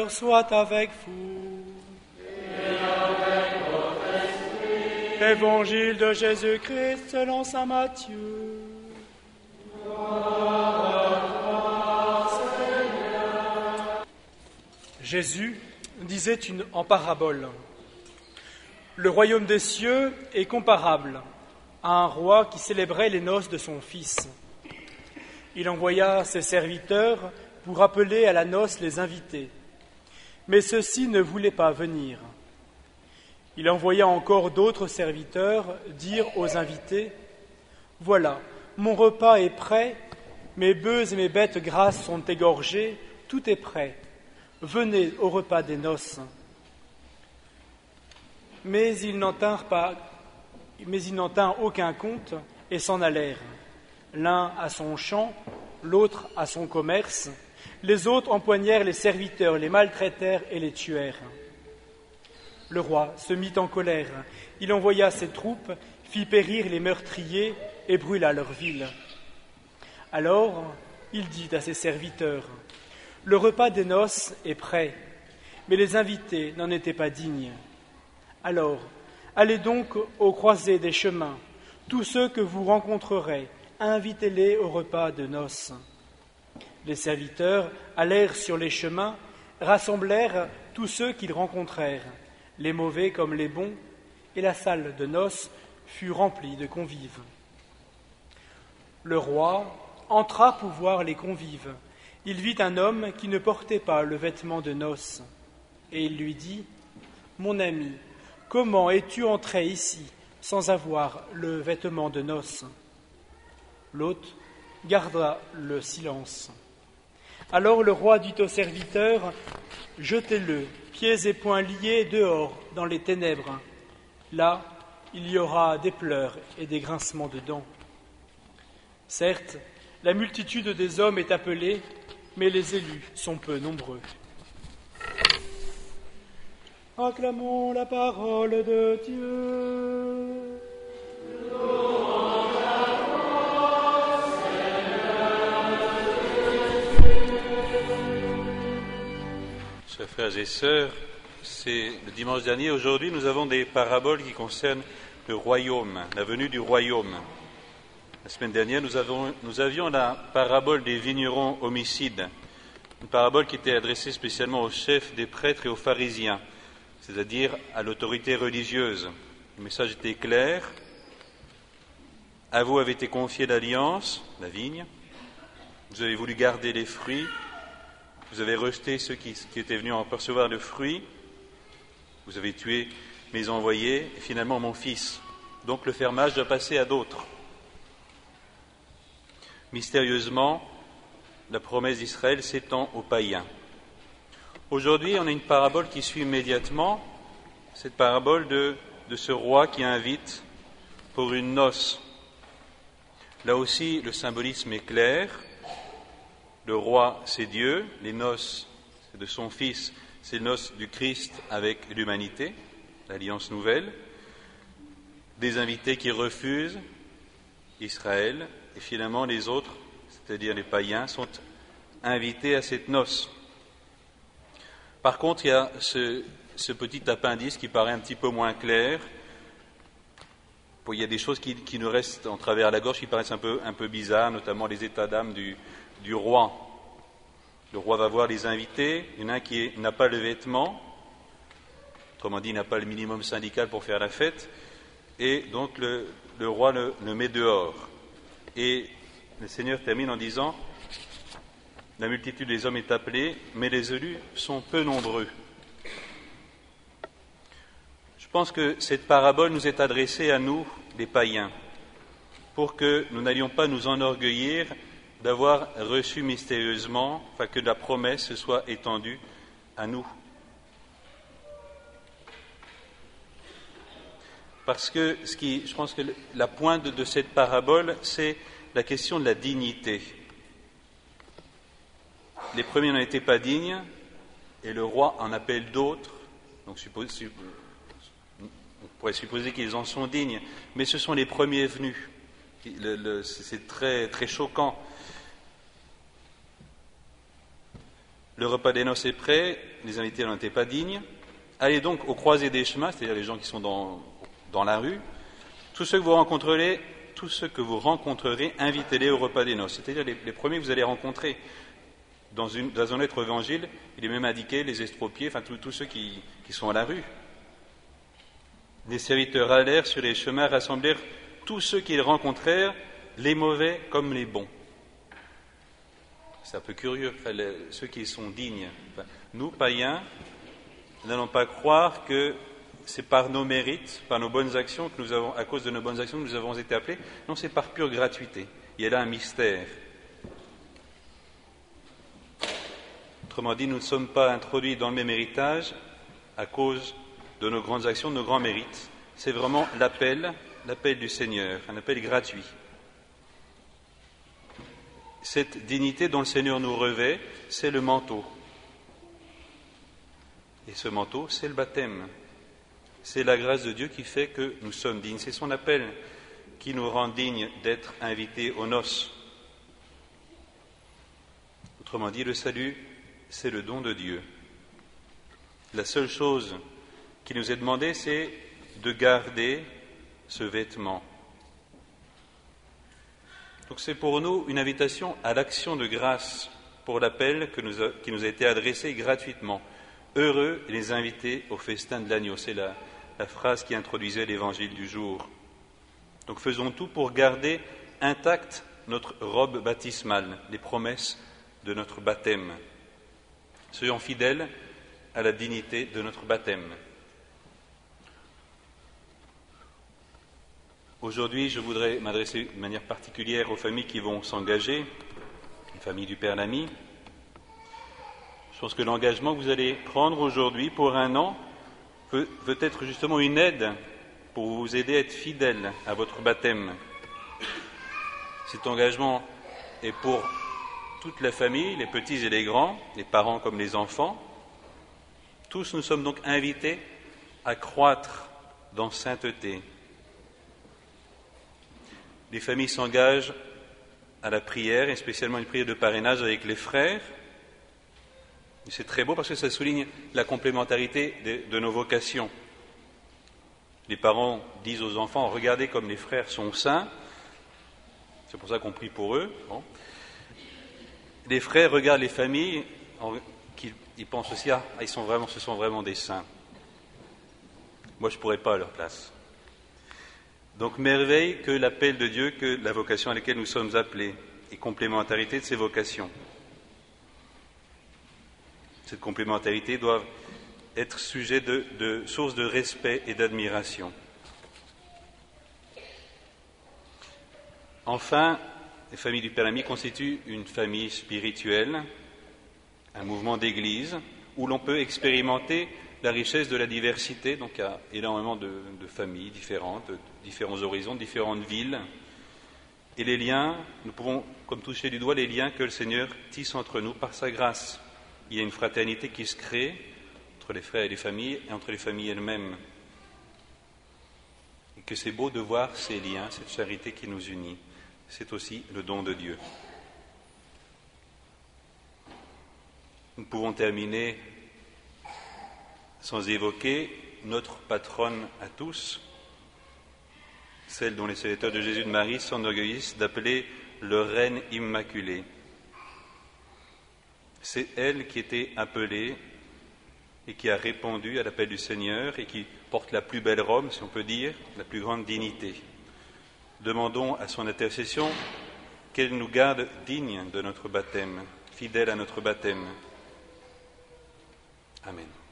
Seigneur soit avec vous. Et avec votre esprit. Évangile de Jésus-Christ selon saint Matthieu. Jésus disait en parabole: le royaume des cieux est comparable à un roi qui célébrait les noces de son fils. Il envoya ses serviteurs pour appeler à la noce les invités. Mais ceux-ci ne voulaient pas venir. Il envoya encore d'autres serviteurs dire aux invités: « Voilà, mon repas est prêt, mes bœufs et mes bêtes grasses sont égorgés, tout est prêt. Venez au repas des noces. » Mais ils n'en tinrent aucun compte et s'en allèrent. L'un à son champ, l'autre à son commerce. Les autres empoignèrent les serviteurs, les maltraitèrent et les tuèrent. Le roi se mit en colère. Il envoya ses troupes, fit périr les meurtriers et brûla leur ville. Alors, il dit à ses serviteurs: « Le repas des noces est prêt, mais les invités n'en étaient pas dignes. Alors, allez donc aux croisées des chemins. Tous ceux que vous rencontrerez, invitez-les au repas de noces. » Les serviteurs allèrent sur les chemins, rassemblèrent tous ceux qu'ils rencontrèrent, les mauvais comme les bons, et la salle de noces fut remplie de convives. Le roi entra pour voir les convives. Il vit un homme qui ne portait pas le vêtement de noces, et il lui dit: « Mon ami, comment es-tu entré ici sans avoir le vêtement de noces ?» L'hôte garda le silence. Alors le roi dit aux serviteurs: « Jetez-le, pieds et poings liés, dehors, dans les ténèbres. Là, il y aura des pleurs et des grincements de dents. » Certes, la multitude des hommes est appelée, mais les élus sont peu nombreux. Acclamons la parole de Dieu. Chers frères et sœurs, c'est le dimanche dernier. Aujourd'hui, nous avons des paraboles qui concernent le royaume, la venue du royaume. La semaine dernière, nous avions la parabole des vignerons homicides, une parabole qui était adressée spécialement aux chefs des prêtres et aux pharisiens, c'est-à-dire à l'autorité religieuse. Le message était clair. À vous avait été confiée l'alliance, la vigne. Vous avez voulu garder les fruits. Vous avez rejeté ceux qui étaient venus en percevoir le fruit. Vous avez tué mes envoyés et finalement mon fils. Donc le fermage doit passer à d'autres. Mystérieusement, la promesse d'Israël s'étend aux païens. Aujourd'hui, on a une parabole qui suit immédiatement, cette parabole de ce roi qui invite pour une noce. Là aussi, le symbolisme est clair. Le roi, c'est Dieu. Les noces, c'est de son Fils. C'est les noces du Christ avec l'humanité, l'alliance nouvelle. Des invités qui refusent, Israël, et finalement les autres, c'est-à-dire les païens, sont invités à cette noce. Par contre, il y a ce petit appendice qui paraît un petit peu moins clair. Il y a des choses qui nous restent en travers la gorge, qui paraissent un peu bizarres, notamment les états d'âme du roi. Le roi va voir les invités, il y en a un qui n'a pas le vêtement, autrement dit, il n'a pas le minimum syndical pour faire la fête, et donc le roi le met dehors. Et le Seigneur termine en disant: « La multitude des hommes est appelée, mais les élus sont peu nombreux. » Je pense que cette parabole nous est adressée à nous, les païens, pour que nous n'allions pas nous enorgueillir d'avoir reçu mystérieusement, enfin que la promesse se soit étendue à nous. Parce que je pense que la pointe de cette parabole, c'est la question de la dignité. Les premiers n'en étaient pas dignes, et le roi en appelle d'autres. Donc on pourrait supposer qu'ils en sont dignes, mais ce sont les premiers venus. C'est très, très choquant. Le repas des noces est prêt, les invités n'en étaient pas dignes. Allez donc aux croisées des chemins, c'est-à-dire les gens qui sont dans la rue. Tous ceux que vous rencontrerez, invitez-les au repas des noces. C'est-à-dire les premiers que vous allez rencontrer. Dans un autre évangile, il est même indiqué les estropiés, enfin tous ceux qui sont à la rue. Les serviteurs allèrent sur les chemins, rassemblèrent tous ceux qu'ils rencontrèrent, les mauvais comme les bons. C'est un peu curieux, ceux qui sont dignes. Nous, païens, n'allons pas croire que c'est par nos mérites, par nos bonnes actions, à cause de nos bonnes actions, que nous avons été appelés. Non, c'est par pure gratuité. Il y a là un mystère. Autrement dit, nous ne sommes pas introduits dans le même héritage à cause de nos grandes actions, de nos grands mérites. C'est vraiment l'appel du Seigneur, un appel gratuit. Cette dignité dont le Seigneur nous revêt, c'est le manteau. Et ce manteau, c'est le baptême. C'est la grâce de Dieu qui fait que nous sommes dignes. C'est son appel qui nous rend dignes d'être invités aux noces. Autrement dit, le salut, c'est le don de Dieu. La seule chose qui nous est demandée, c'est de garder ce vêtement. Donc c'est pour nous une invitation à l'action de grâce pour l'appel qui nous a été adressé gratuitement. Heureux les invités au festin de l'agneau. C'est la phrase qui introduisait l'évangile du jour. Donc faisons tout pour garder intacte notre robe baptismale, les promesses de notre baptême. Soyons fidèles à la dignité de notre baptême. Aujourd'hui, je voudrais m'adresser de manière particulière aux familles qui vont s'engager, les familles du Père Lamy. Je pense que l'engagement que vous allez prendre aujourd'hui pour un an peut être justement une aide pour vous aider à être fidèle à votre baptême. Cet engagement est pour toute la famille, les petits et les grands, les parents comme les enfants. Tous nous sommes donc invités à croître dans sainteté. Les familles s'engagent à la prière, et spécialement une prière de parrainage avec les frères. Et c'est très beau parce que ça souligne la complémentarité de nos vocations. Les parents disent aux enfants, regardez comme les frères sont saints. C'est pour ça qu'on prie pour eux. Bon. Les frères regardent les familles, ils pensent aussi, ce sont vraiment des saints. Moi, je ne pourrais pas à leur place. Donc, merveille que l'appel de Dieu, que la vocation à laquelle nous sommes appelés, et complémentarité de ces vocations. Cette complémentarité doit être sujet de source de respect et d'admiration. Enfin, les familles du Père Lamy constituent une famille spirituelle, un mouvement d'église, où l'on peut expérimenter la richesse de la diversité. Donc il y a énormément de familles différentes, de différents horizons, de différentes villes. Et les liens, nous pouvons comme toucher du doigt les liens que le Seigneur tisse entre nous par sa grâce. Il y a une fraternité qui se crée entre les frères et les familles et entre les familles elles-mêmes. Et que c'est beau de voir ces liens, cette charité qui nous unit. C'est aussi le don de Dieu. Nous pouvons terminer sans évoquer notre patronne à tous, celle dont les serviteurs de Jésus de Marie s'enorgueillissent d'appeler le Reine Immaculée. C'est elle qui était appelée et qui a répondu à l'appel du Seigneur et qui porte la plus belle robe, si on peut dire, la plus grande dignité. Demandons à son intercession qu'elle nous garde dignes de notre baptême, fidèles à notre baptême. Amen.